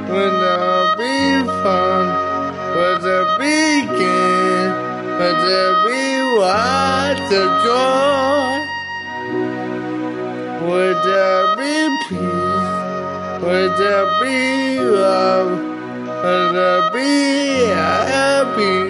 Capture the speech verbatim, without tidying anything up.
Would there be fun? Would there be gain? Would there be lots of joy? Would there be peace? Would there be love? Would there be happiness?